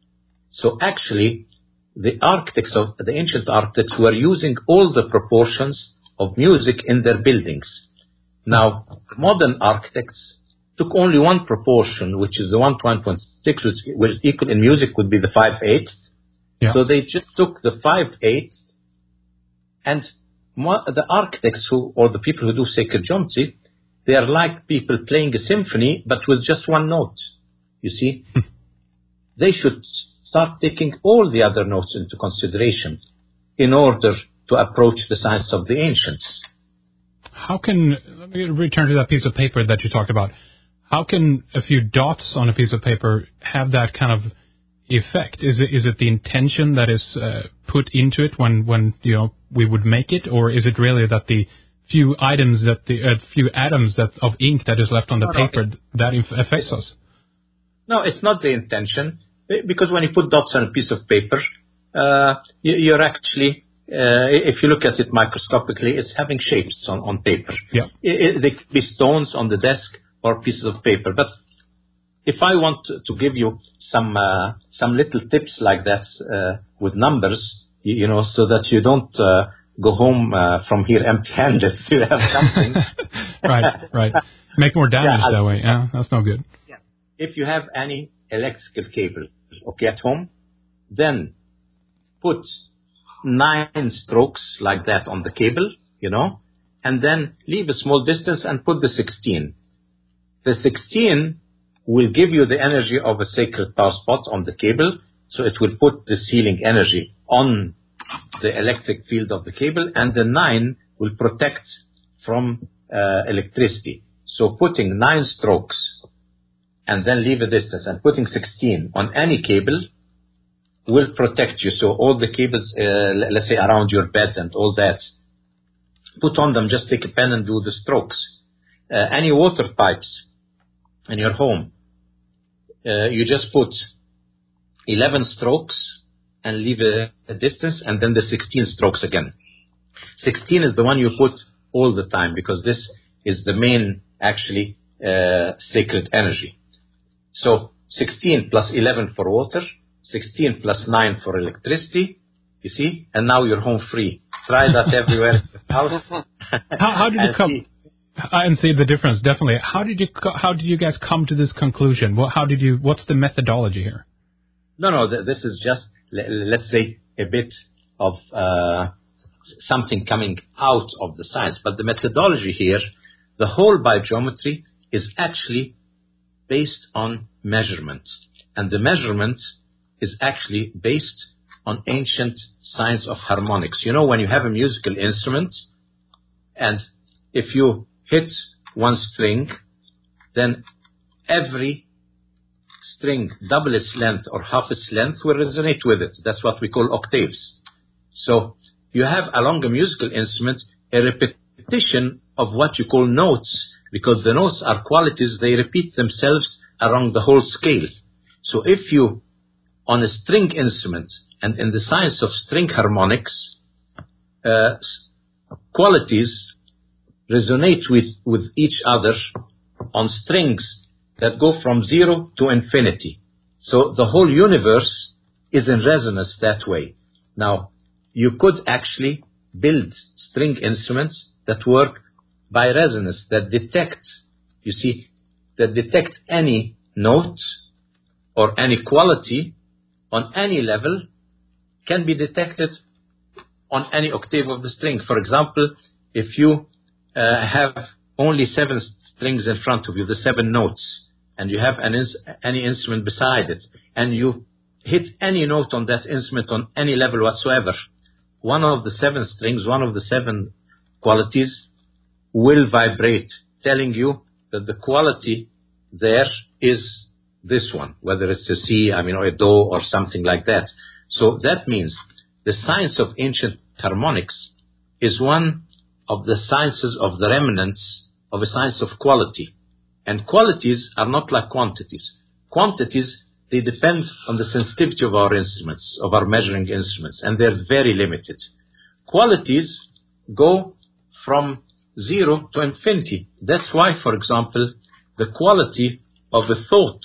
So actually, the architects of the ancient architects were using all the proportions of music in their buildings. Now, modern architects took only one proportion, which is the one to one point six, which was equal in music would be the five eighths. Yeah. So they just took the five eighths, and mo- the architects who, or the people who do sacred geometry, they are like people playing a symphony, but with just one note. You see? They should start taking all the other notes into consideration in order to approach the science of the ancients. How can, let me return to that piece of paper that you talked about. How can a few dots on a piece of paper have that kind of effect? Is it is it the intention that is uh, put into it when, when you know we would make it, or is it really that the few items that the uh, few atoms that of ink that is left on the no, paper no. that inf- affects us? No, it's not the intention, because when you put dots on a piece of paper, uh, you, you're actually Uh, if you look at it microscopically, it's having shapes on, on paper. Yeah. It, it, they could be stones on the desk or pieces of paper. But if I want to, to give you some uh, some little tips like that uh, with numbers, you, you know, so that you don't uh, go home uh, from here empty-handed, you have something. right, right. Make more damage yeah, that way. Yeah, that's no good. Yeah. If you have any electrical cable, okay, at home, then put nine strokes like that on the cable, you know, and then leave a small distance and put the sixteen. The sixteen will give you the energy of a sacred power spot on the cable, so it will put the sealing energy on the electric field of the cable, and the nine will protect from uh, electricity. So putting nine strokes and then leave a distance and putting sixteen on any cable will protect you. So all the cables, uh, let's say around your bed and all that, put on them, just take a pen and do the strokes. Uh, any water pipes in your home, uh, you just put eleven strokes and leave a, a distance, and then the sixteen strokes again. sixteen is the one you put all the time, because this is the main, actually, uh, sacred energy. So sixteen plus eleven for water, sixteen plus nine for electricity, you see, and now you're home free. Try that everywhere in the house. How, how did you come see. and see the difference? Definitely. How did you co- how did you guys come to this conclusion? What how did you? What's the methodology here? No, no. Th- this is just, let's say, a bit of uh, something coming out of the science. But the methodology here, the whole biogeometry, is actually based on measurement, and the measurement is actually based on ancient science of harmonics. You know, when you have a musical instrument, and if you hit one string, then every string, double its length or half its length, will resonate with it. That's what we call octaves. So you have along a musical instrument a repetition of what you call notes, because the notes are qualities, they repeat themselves along the whole scale. So if you, on a string instrument, and in the science of string harmonics, uh, qualities resonate with, with each other on strings that go from zero to infinity. So the whole universe is in resonance that way. Now, you could actually build string instruments that work by resonance, that detect, you see, that detect any note or any quality on any level, can be detected on any octave of the string. For example, if you uh, have only seven strings in front of you, the seven notes, and you have an ins- any instrument beside it, and you hit any note on that instrument on any level whatsoever, one of the seven strings, one of the seven qualities will vibrate, telling you that the quality there is this one, whether it's a C, I mean, or a Do, or something like that. So that means the science of ancient harmonics is one of the sciences of the remnants of a science of quality. And qualities are not like quantities. Quantities, they depend on the sensitivity of our instruments, of our measuring instruments, and they're very limited. Qualities go from zero to infinity. That's why, for example, the quality of a thought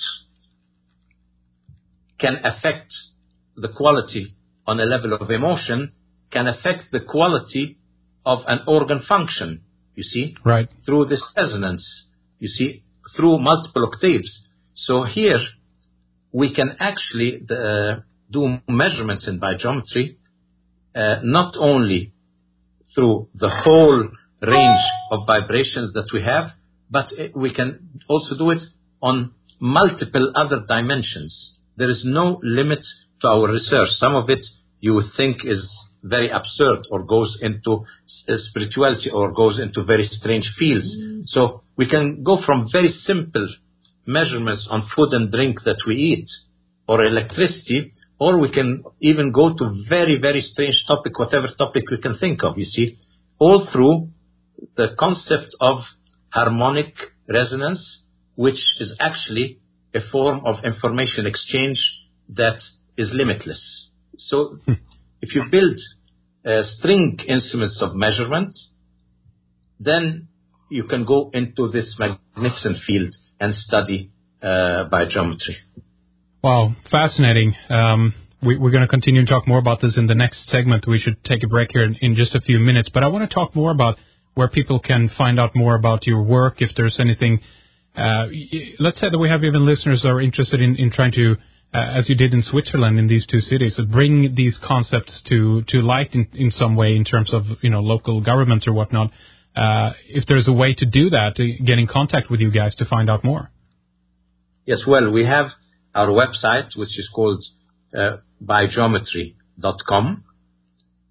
can affect the quality on a level of emotion, can affect the quality of an organ function, you see, right, through this resonance, you see, through multiple octaves. So here we can actually uh, do measurements in biogeometry, uh, not only through the whole range of vibrations that we have, but we can also do it on multiple other dimensions. There is no limit to our research. Some of it you would think is very absurd, or goes into spirituality, or goes into very strange fields. Mm. So we can go from very simple measurements on food and drink that we eat, or electricity, or we can even go to very, very strange topic, whatever topic we can think of, you see, all through the concept of harmonic resonance, which is actually a form of information exchange that is limitless. So if you build uh, string instruments of measurement, then you can go into this magnificent field and study uh, biogeometry. Wow, fascinating. Um, we, we're going to continue to talk more about this in the next segment. We should take a break here in, in just a few minutes. But I want to talk more about where people can find out more about your work, if there's anything. Uh, let's say that we have even listeners that are interested in, in trying to, uh, as you did in Switzerland in these two cities, to bring these concepts to, to light in, in some way in terms of, you know, local governments or whatnot. Uh, if there's a way to do that, to get in contact with you guys to find out more. Yes, well, we have our website, which is called uh, biogeometry dot com,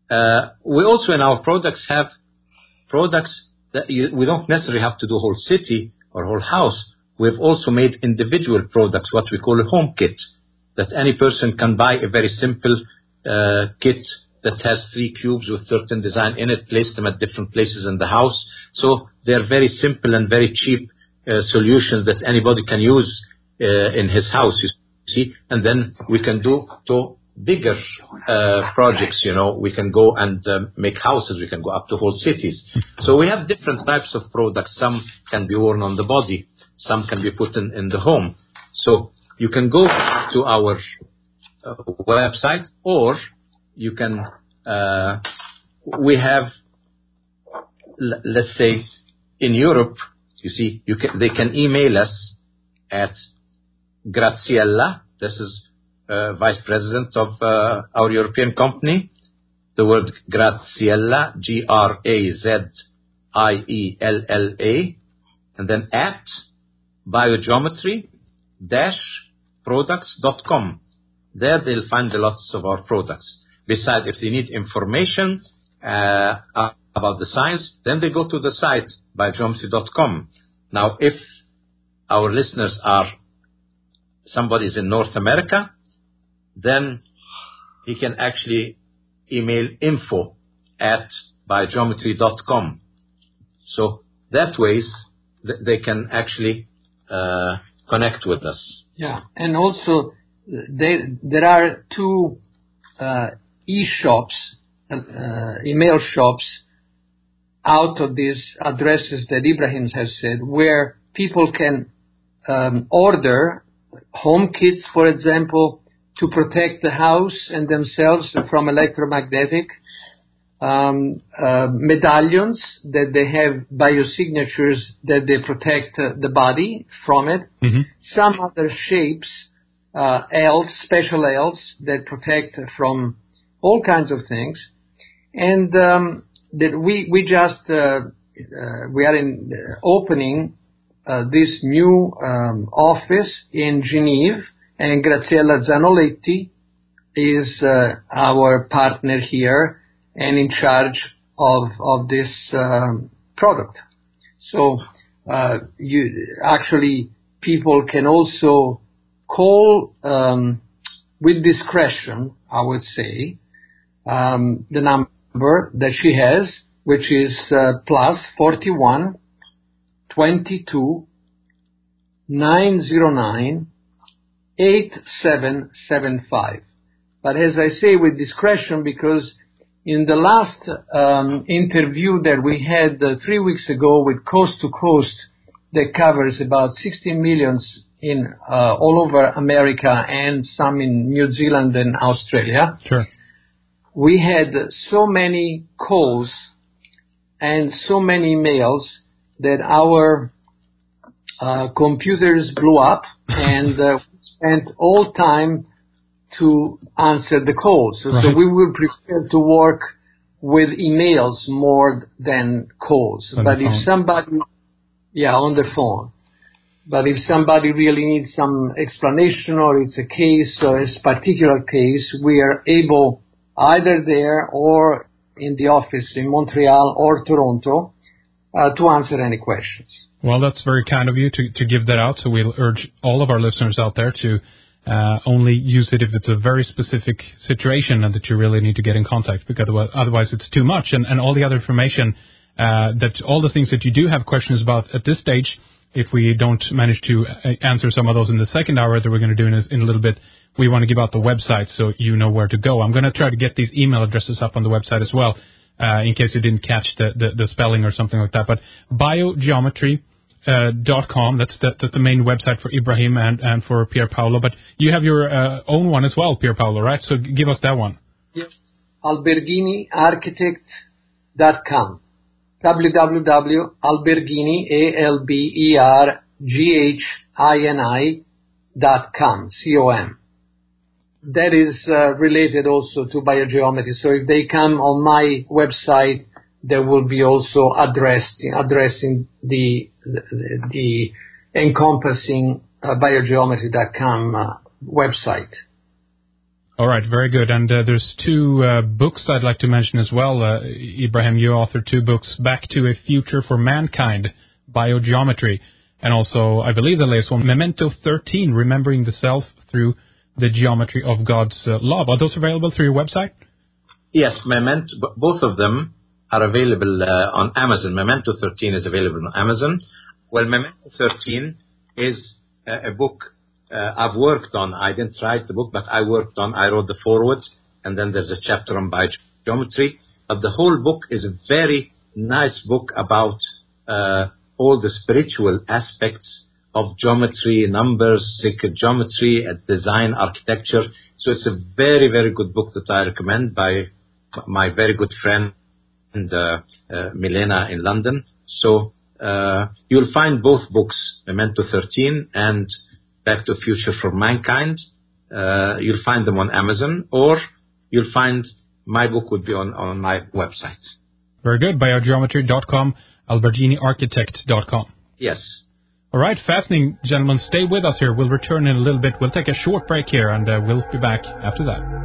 Uh, we also in our products have products that you, we don't necessarily have to do whole city or whole house. We've also made individual products, what we call a home kit, that any person can buy a very simple uh, kit that has three cubes with certain design in it, place them at different places in the house. So they're very simple and very cheap uh, solutions that anybody can use uh, in his house, you see. And then we can do to bigger uh, projects, you know. We can go and uh, make houses. We can go up to whole cities. So we have different types of products. Some can be worn on the body. Some can be put in, in the home. So you can go to our uh, website, or you can, uh, we have, l- let's say, in Europe, you see, you can, they can email us at Graziella. This is uh, Vice President of uh, our European company. The word Graziella, G R A Z I E L L A, and then at biogeometry dash products dot com. There they'll find lots of our products. Besides, if they need information uh, about the science, then they go to the site biogeometry dot com. Now, if our listeners are somebody's in North America, then he can actually email info at biogeometry dot com. So that way th- they can actually uh, connect with us. Yeah, and also there there are two uh, e-shops, uh, email shops out of these addresses that Ibrahim has said, where people can um, order home kits, for example, to protect the house and themselves from electromagnetic, um, uh, medallions that they have biosignatures that they protect uh, the body from it, Mm-hmm. some other shapes, uh, L's, special L's that protect from all kinds of things, and um, that we we just uh, uh, we are in uh, opening uh, this new um, office in Geneva, and Graziella Zanoletti is uh, our partner here and in charge of of this um, product. So uh, you actually people can also call um, with discretion, I would say, um, the number that she has, which is uh, plus forty-one twenty-two nine zero nine eight seven seven five. But as I say, with discretion, because in the last um, interview that we had uh, three weeks ago with Coast to Coast, that covers about sixteen millions in uh, all over America and some in New Zealand and Australia. Sure. We had so many calls and so many emails that our uh, computers blew up, and uh, we spent all time to answer the calls. So, Right. so we will prefer to work with emails more than calls. On but the if phone. somebody, yeah, on the phone. But if somebody really needs some explanation, or it's a case, or a particular case, we are able either there or in the office in Montreal or Toronto uh, to answer any questions. Well, that's very kind of you to, to give that out. So we'll urge all of our listeners out there to uh, only use it if it's a very specific situation and that you really need to get in contact, because otherwise, otherwise it's too much. And, and all the other information, uh, that all the things that you do have questions about at this stage, if we don't manage to answer some of those in the second hour that we're going to do in a, in a little bit, we want to give out the website so you know where to go. I'm going to try to get these email addresses up on the website as well, uh, in case you didn't catch the, the, the spelling or something like that. But biogeometry uh, dot com, that's the, that's the main website for Ibrahim and, and for Pier Paolo. But you have your uh, own one as well, Pier Paolo, right? So give us that one. Yes. Alberghini Architect dot com. w w w dot alberghini, A L B E R G H I N I dot com, C O M. That is uh, related also to biogeometry. So if they come on my website, there will be also addressed addressing the the, the encompassing uh, biogeometry dot com uh, website. All right, very good. And uh, there's two uh, books I'd like to mention as well. Uh, Ibrahim, you authored two books, Back to a Future for Mankind, Biogeometry, and also, I believe the latest one, Memento thirteen, Remembering the Self Through the Geometry of God's uh, Love. Are those available through your website? Yes, Memento, both of them are available uh, on Amazon. Memento thirteen is available on Amazon. Well, Memento thirteen is uh, a book uh, I've worked on. I didn't write the book, but I worked on, I wrote the foreword, and then there's a chapter on biogeometry. But the whole book is a very nice book about uh, all the spiritual aspects of geometry, numbers, sacred geometry, uh, design, architecture. So it's a very, very good book that I recommend by my very good friend, uh, uh, Milena in London. So uh, you'll find both books, Memento thirteen and Back to Future for Mankind. Uh, you'll find them on Amazon, or you'll find my book would be on, on my website. Very good. biogeometry dot com, albergini architect dot com. Yes. All right, fascinating, gentlemen. Stay with us here. We'll return in a little bit. We'll take a short break here, and uh, we'll be back after that.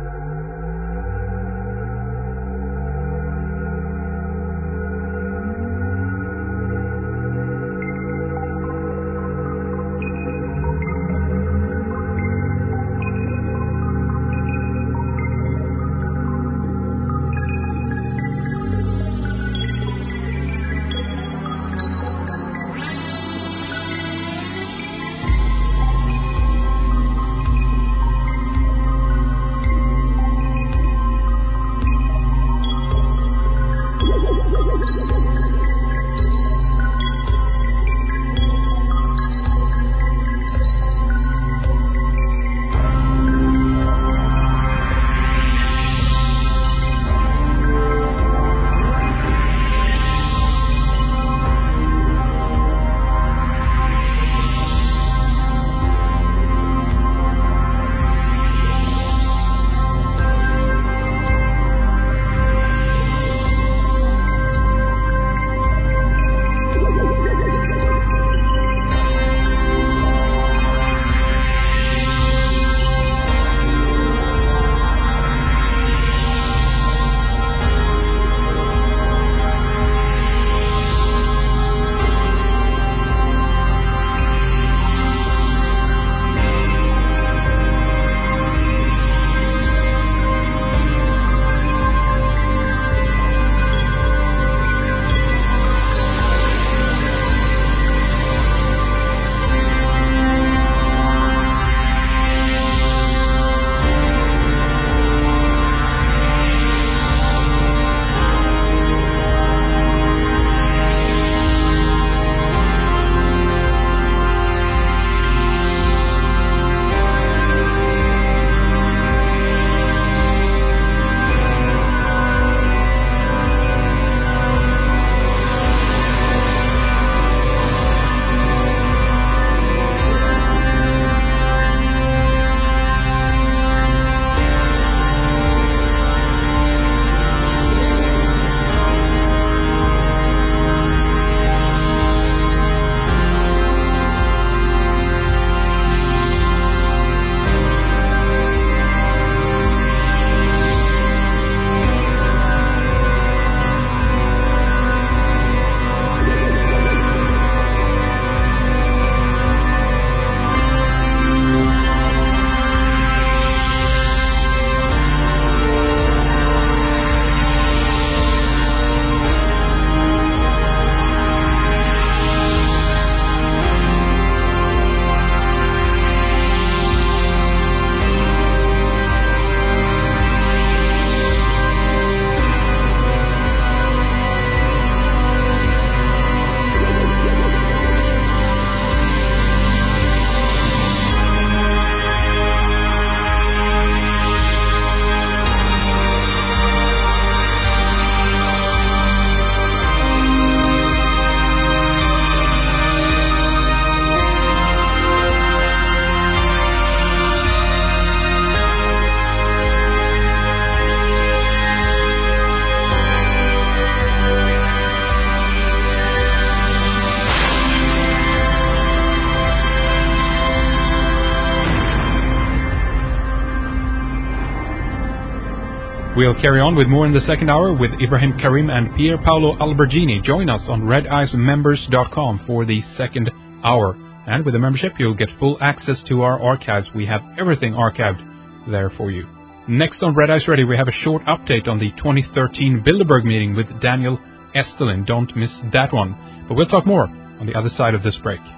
We'll carry on with more in the second hour with Ibrahim Karim and Pier Paolo Albergini. Join us on red eyes members dot com for the second hour. And with a membership, you'll get full access to our archives. We have everything archived there for you. Next on Red Eyes Radio, we have a short update on the twenty thirteen Bilderberg meeting with Daniel Estelin. Don't miss that one. But we'll talk more on the other side of this break.